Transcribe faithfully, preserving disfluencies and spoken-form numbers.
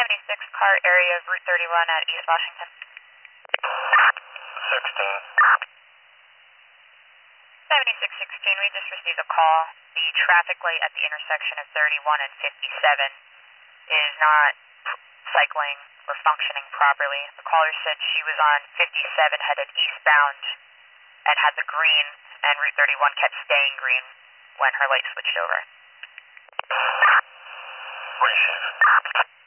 seventy-six car area of Route thirty-one at East Washington. sixteen. seventy-six sixteen, we just received a call. The traffic light at the intersection of thirty-one and fifty-seven is not cycling or functioning properly. The caller said she was on fifty-seven headed eastbound and had the green, and Route thirty-one kept staying green when her light switched over. Reshift.